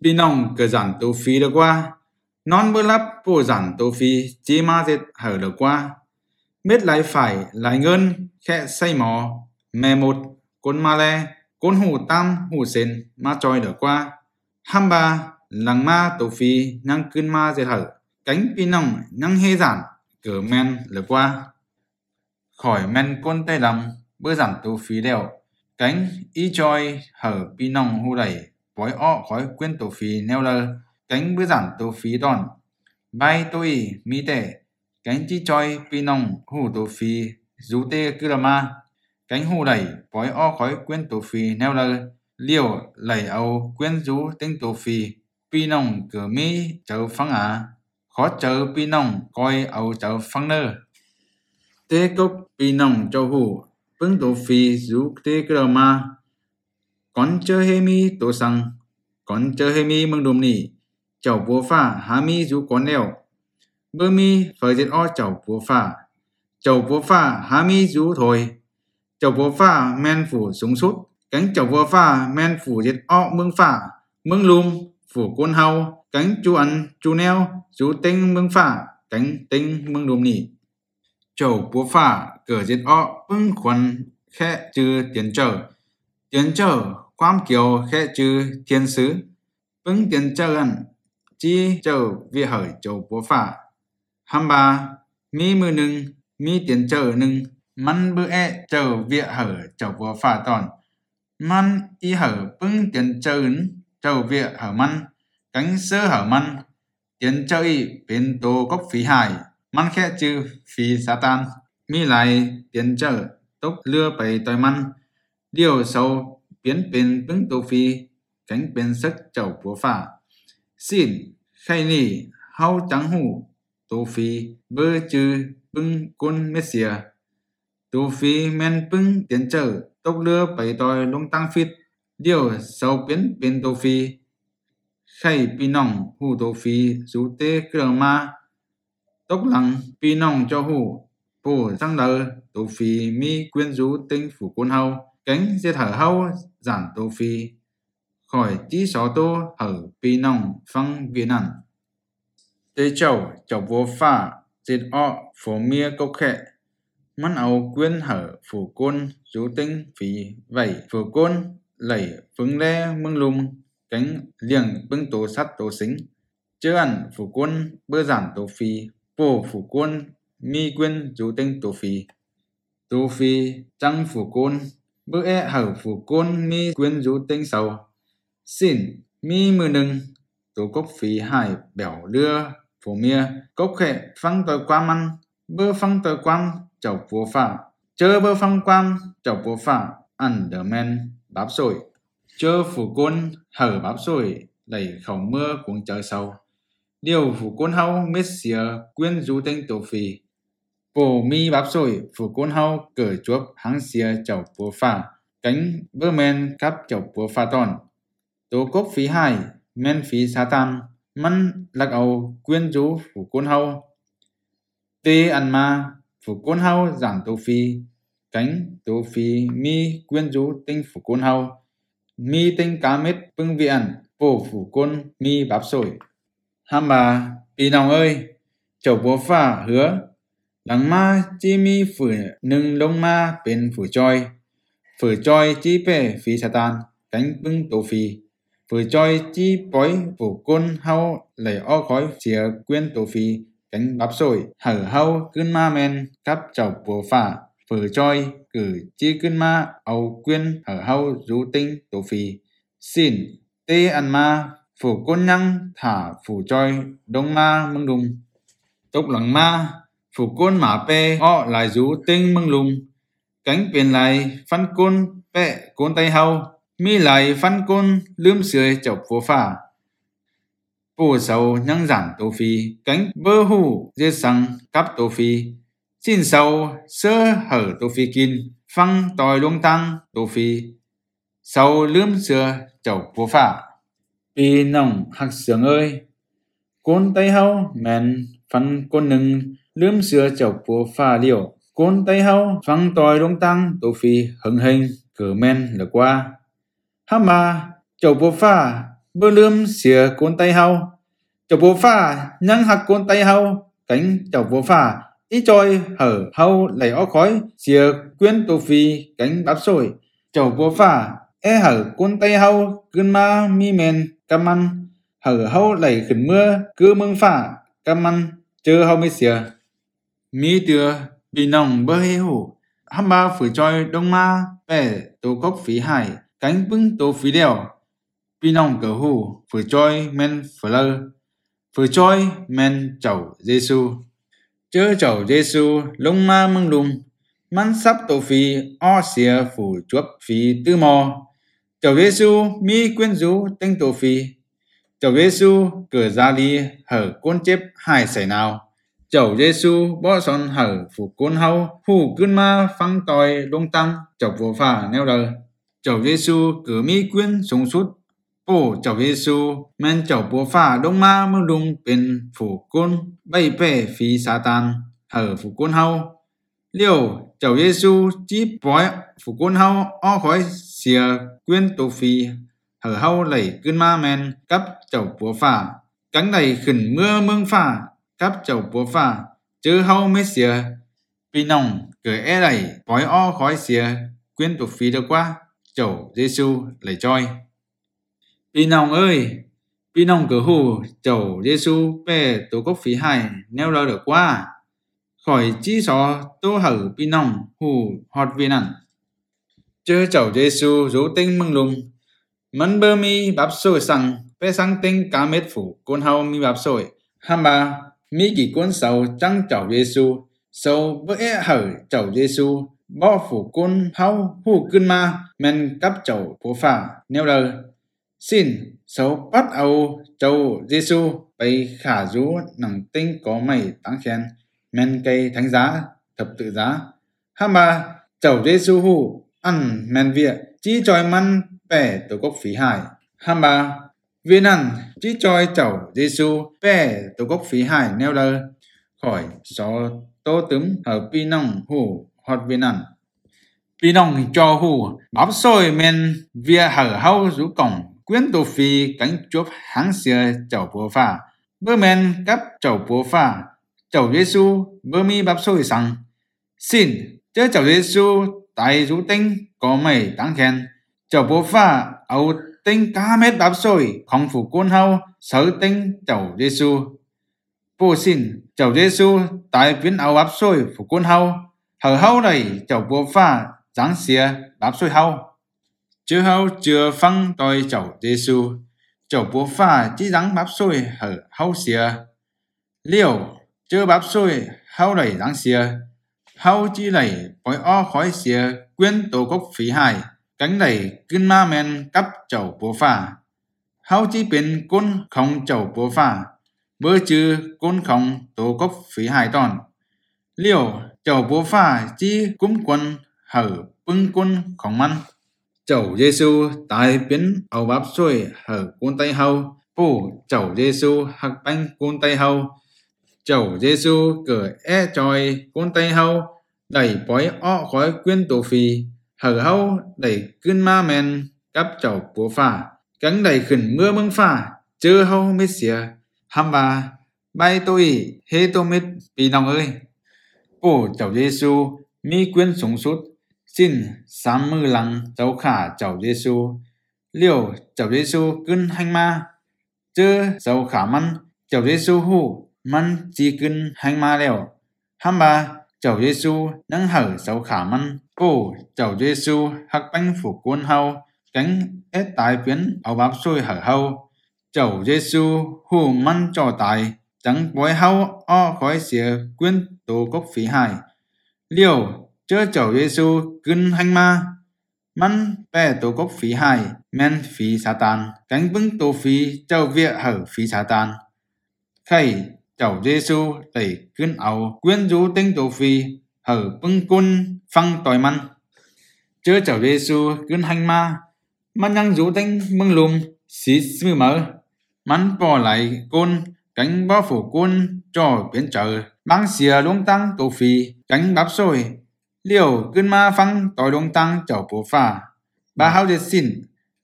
Pinong cờ giản tô phi được qua. Non bơ lắp bồ giản tô phi chi ma dệt hở được qua. Biết lại phải lại ngân khẽ say mò. Mè một côn ma le côn hủ tam hủ sền ma trôi được qua. Hăm ba lăng ma tô phi năng cơn ma dệt hở. Cánh pinong năng hê giản cờ men được qua. Khỏi men côn tay lầm bơ giản tô phi đeo. Cánh y trôi hở pinong hù đẩy. Bói ọ khói quên tổ phí neo lơ, cánh bữa giản tổ phí đòn. Bay tôi mi tệ, cánh chi choi pi nong hù tổ phí rú tê cư là ma. Cánh hù đẩy bói ọ khói quên tổ phí neo lơ, liều lẩy âu quên rú tinh tổ phí. Pi nong cửa mi chờ phăng á, khó chờ pi nong coi âu chờ phăng nơ. Tê cốc pi nong cho hù, bưng tổ phí rú tê cư là ma. Con chơi hê mi tổ sang, con chơi hê mi mừng đùm nỉ, cháu bố phà há mi rú con đeo. Bơ mi phải giết o cháu bố phà há mi rú thôi. Cháu bố phà men phủ súng sút, cánh cháu bố phà men phủ giết o mừng phà, mừng lùm, phủ côn hau, cánh chú ăn chú neo, rú tinh mừng phà, cánh tinh mừng đùm nỉ. Cháu bố phà cờ giết o mừng khuẩn khẽ trừ tiến trởความเกี่ยวแค่จือเทียนซื้อปึ้งเตียนเจอกันจีเจ้าวิเหยเจ้าปัวฝ่าฮัมบามีมือหนึ่งมีเตียนเจอหนึ่งมันเบื่อเจ้าวิเหยเจ้าปัวฝ่าตอนมันอีเหยปึ้งเตียนเจอเจ้าวิเหยมันกังเสือเหยมันเตียนเจออีเป็นตัวกบฝีหายมันแค่จือฝีซาตานมีหลายเตียนเจอตกเรือไปต่อยมันเดี่ยวเศร้าbiến bên bưng tô phi cánh bên sắc chầu búa phà xin khay nỉ hau trắng hủ tô phi bơ chư bưng côn messia tô phi men bưng tiến trở tốc lưa bảy tòi lông tăng phít điều sau biến bên tô phi khay pi nòng hủ tô phi rú tê cường ma tốc lăng pi nòng cho hủ bổ sang lờ tô phi mi quyên rú tinh phủ côn hau cánh giết hở hau giản tô phi khỏi tí xó tô hở pi nòng phăng viên ẩn tê chầu vô phà giết ọ phổ mía câu khệ mắn ấu quyên hở phủ côn rú tinh phí vẩy phủ côn lẩy phứng le mưng lùm cánh liềng bưng tố sắt tố xính chớ ẩn phủ côn bơ giản tô phi bổ phủ côn mi quyên rú tinh tô phi trăng phủ côn bữa hở phủ côn mi quyên rú tinh sầu xin mi mười nừng tổ cốc phí hải bẻo đưa phổ mía cốc khệ phăng tờ quam ăn bơ phăng tờ quam chầu búa phả chơ bơ phăng quam chầu búa phả ăn đờ men bắp sồi chơ phủ côn hở bắp sồi đẩy khẩu mưa cuống chờ sầu điều phủ côn hau mết xìa quyên rú tinh tổ phí bồ mi bắp sồi phủ côn hau cởi chuốc háng xìa chầu búa phả cánh bơ men cắp chầu búa phả tòn tố cốc phí hải men phí sa tam măn lạc ầu quyên rú phủ côn hau tê ăn ma phủ côn hau giản tô phi cánh tô phi mi quyên rú tinh phủ côn hau mi tinh cá mết bưng viện bồ phủ côn mi bắp sồi ham bà pi nòng ơi chầu búa phả hứa lăng ma chi mi phủ nâng lông ma bên phủ choi chi bể phí sa tan cánh bưng tô phi phủ choi chi bói phủ côn hau lẩy o khói xìa quyên tô phi cánh bắp sồi hở hau cơn ma men cắp chầu búa phả phủ choi cử chi cơn ma âu quyên hở hau rú tinh tô phi xin tê ăn ma phủ côn nhăng thả phủ choi đông ma mưng đùng tốc lăng ma phủ côn mã pe o lại rú tinh mưng lùng cánh biển lại phân côn pe côn tay hau mi lại phân côn lươm sưởi chọc vô phả bồ sầu nhăng giản tô phi cánh bơ hủ giết sang cắp tô phi xin sầu sơ hở tô phi kin phăng tòi luông tăng tô phi sầu lươm sưởi chọc vô phả pi nòng hắc sướng ơi côn tay hau men phân côn nừng lươm sưởi chọc vô phả liều côn tay hau phăng tòi luông tăng tô phi hưng hình cử men lờ qua hăm ba chầu búa phả bơ lươm xìa côn tay hao chầu bố pha nhăng hạc côn tay hao cánh chầu bố pha ít trôi hở hao lầy ó khói xìa quyến tô phi cánh bắp sôi chầu bố pha hở côn tay hao cơn ma mi men cam ăn hở hao lầy khẩn mưa cứ mương pha cam ăn chơ hao mi xìa mi tưa bị nòng bơ hê hủ hăm ba phử trôi đông ma bè tô cốc phí hải cánh bưng tô phí đèo bị nòng cờ hủ phử trôi men phở lơ phử trôi men chầu Giêsu chớ chầu Giêsu lông ma mưng lùm mắn sắp tô phí o xìa phủ chuấp phí tư mò chầu Giêsu mi quyến rũ tinh tô phí chầu Giêsu cửa ra ly hở côn chép hai sảy nào chầu Giêsu bỏ son hở phủ côn hau hù cơn ma phăng tòi đông tăng chầu vô phà neo đờ chầu Giêsu cửa mi quyến sung sút bổ chầu Giêsu men chầu vô phà đông ma mưa lùng bên phủ côn bay bè phí sa tan hở phủ côn hau liều chầu Giêsu chỉ bói phủ côn hau o khói xìa quyến tô phi hở hau lẩy cơn ma men cắp chầu vô phà cánh này khẩn mưa mương phà cắp chầu bố phà chớ hau mê xìa bị nòng cười đẩy bói o khói xìa quyến tục phí được qua chầu Giêsu lấy choi bị nòng ơi bị nòng cửa hù chầu Giêsu bè tổ cốc phí hai neo lơ được qua khỏi chi xó tô hở bị nòng hù họt viên ẩn chớ chầu Giêsu rú tinh mừng lùng mấn bơ mi bắp sôi sằng bè sang tinh cá mết phủ côn hau mi bắp sôi hàm ba mi kỳ côn sầu trăng chầu Giêsu sầu bữa hở chầu Giêsu bỏ phủ côn hau hù cơn ma men cắp chầu bố phà neo đờ xin sầu bắt âu chầu Giêsu bay khả rú nằng tinh có mày tăng khen men cây thánh giá thập tự giá hàm ba chầu Giêsu hù ăn men vía chỉ choi man bè tổ cốc phí hải hàm ba viên ăn chỉ choi chầu Giêsu bè tổ cốc phí hải neo đờ khỏi gió tô tấm ở pi nòng hủ hot viên ăn pi nòng cho hủ bắp sôi men vía hở hau rú cổng quyến tô phi cánh chuốc háng xìa chầu bố phà bơ men cắp chầu bố phà chầu Giêsu bơ mi bắp sôi sằng xin chớ chầu Giêsu tại rú tinh có mày tăng khen chầu bố phà âu tinh cá mét bắp sôi không phủ côn hau sở tinh chầu Giêsu bố xin chầu Giêsu tại biến áo bắp sôi phủ côn hau hở hau này chầu bố phà giáng xìa bắp sôi hau chưa hau chưa phăng tôi chầu Giêsu chầu bố phà chỉ giáng bắp sôi hở hau xìa liều chưa bắp sôi hau này giáng xìa hau chỉ này bói o khói xìa quyến tổ cốc phí hải cánh này cơn ma men cắp chầu bố phà hau chỉ bên côn không chầu bố phà bơ chư côn không tổ cốc phí hải tòn liều chầu bố phà chỉ cúm quân hở bưng côn không măn chầu Giêsu tại biến ầu bắp xuôi hở côn tay hau bố chầu Giêsu hạc bánh côn tay hau chầu Giêsu cửa choi côn tay hau đẩy bói o khói quyến tổ phi hở hau đẩy cơn ma men cắp chầu bố phà cánh đẩy khẩn mưa mương phà chơ hau mít xìa hăm ba bay tôi hê tô mít bị nòng ơi bố chầu Giêsu mi quyến súng sút xin sám mư lăng cháu khả chầu Giêsu liều chầu Giêsu cơn hành ma chơ cháu khả măn chầu Giêsu hù măn chi cơn hành ma lèo hăm ba chầu Giêsu nâng hở cháu khả măn bố chầu Giêsu hạc bánh phủ côn hau cánh ết tài biến áo bắp sôi hở hau chầu Giêsu hù măn trò tài chẳng bói hau o khói xìa quyến tổ cốc phí hải liều chớ chầu Giêsu cơn hành ma măn bè tổ cốc phí hải men phí sa tan cánh bưng tổ phí chầu vía hở phí sa tan khay chầu Giêsu đẩy cơn áo quyến rú tinh tổ phí hở bưng côn phăng tòi măn chớ chầu Giêsu cơn hành ma măn nhăng rú tinh mưng lùm xí mư mở măn bỏ lại côn cánh bó phủ côn cho biến trở băng xìa luông tăng tổ phí cánh bắp sôi liều cơn ma phăng tòi luông tăng chầu bố phà ba hao diệt xin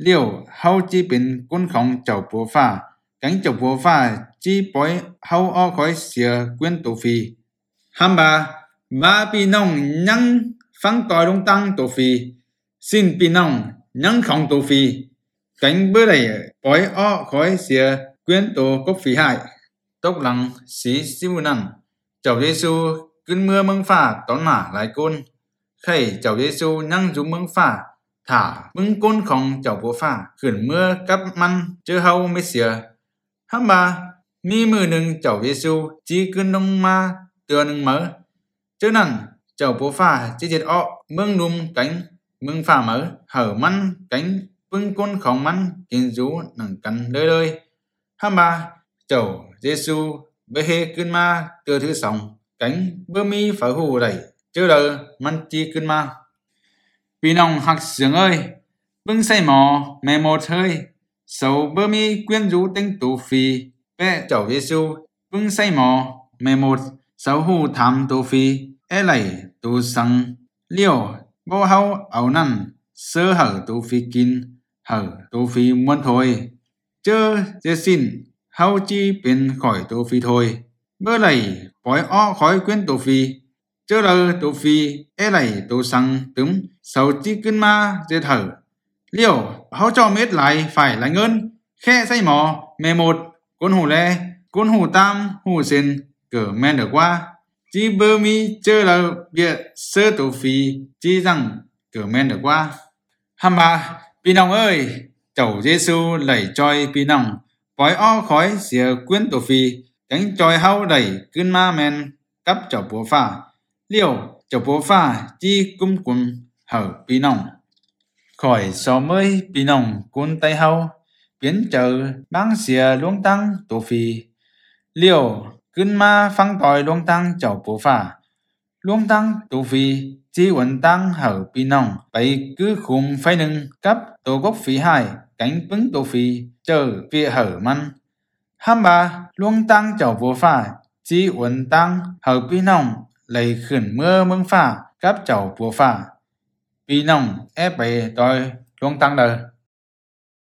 liều hậu chỉเป็นquânของเจ้าปัวฟ้าcảnhเจ้าปัวฟ้าchỉ bói hậu ở khỏi xìa quyến tổ phi hàm bàพี่น้องยังฟังต่อยลงตั้งตัวฟรีสิ้นพี่น้องยังของตัวฟรีcảnh bữa này bói ở khỏi xìa quyến tổ cốc phí hại tốc lăng sĩ siêu năng Chúa Giêsuขึ้นเมื่อเมืองฟ้าตอนหน้าหลายคนใครเจ้าเยซูนั่งอยู่เมืองฟ้าถ้ามึงก้นของเจ้าปัวฟ้าขึ้นเมื่อกับมันเจอเฮาไม่เสียฮัมบามีมือหนึ่งเจ้าเยซูจีขึ้นลงมาเตือนหนึ่งเหมือเจ้านั้นเจ้าปัวฟ้าจีเจ็ดออกเมืองนุ่มcảnhเมืองฟ้าเหมือเหอมันcảnhมึงก้นของมันกินจูหนังกันเลยฮัมบาเจ้าเยซูไปเฮขึ้นมาเตือนthứ song cảnh bơ mi phải hù đẩy chưa đợiมันจีขึ้นมาพี่น้องหักเสียงเอ้ยเบิ่งใส่หมอแม่หมดเฮ้ยเสาเบอมีเกวียนรู้เต็งตูฟรีแปะเจ้าเยซูเบิ่งใส่หมอแม่หมดเสาหูทำตูฟรีไหลตูสังเลี้ยวบ่เฮาเอานั่นเสือเหอตูฟรีกินเหอตูฟรีม้วนถอยเจอเจสิ้นเฮาจีเป็นข่อยตูฟรีถอยเมื่อไหร่ปล่อยอ้อข่อยเกวียนตูฟรีchớ lờ tổ phi lại tổ sang túm sầu chiขึ้นมาเจอเถอะเลี้ยวเขาchoเม็ดไหลฝ่ายไหลเงินแค่ใส่หมอแม่หมดก้นหูแลก้นหูตามหูเซนเกิดแม่นเดือกว่าจีเบอร์มีเจอเราเบียเสื้อตัวฟรีจีจังเกิดแม่นเดือกว่าฮัมบาพี่น้องเอ้ยเจ้าเยซูไหลจอยพี่น้องปล่อยอ้อคอยเสียเกวียนตัวฟรีจังจอยเฮาไหลขึ้นมาแมนกับเจ้าปัวฟ้าliều chầu bố pha chi cung cung hở pi nòng khỏi so mới pi nòng cuốn tay hâu biến chờ băng xìa luống tăng tổ phi liềuขึ้นมาฟังต่อยluống tăng chầu bố pha luống tăng tổ phi chi quần tăng hở pi nòng bày cứ khum phái nưng cấp tổ gốc phi hai cánh bứng tổ phi chờ vía hở man ham ba luống tăng chầu bố pha chi quần tăng hở pi nòng lấy khẩn mưa mương phà cáp chầu bùa phà vì nòng ép bày đòi luông tăng đời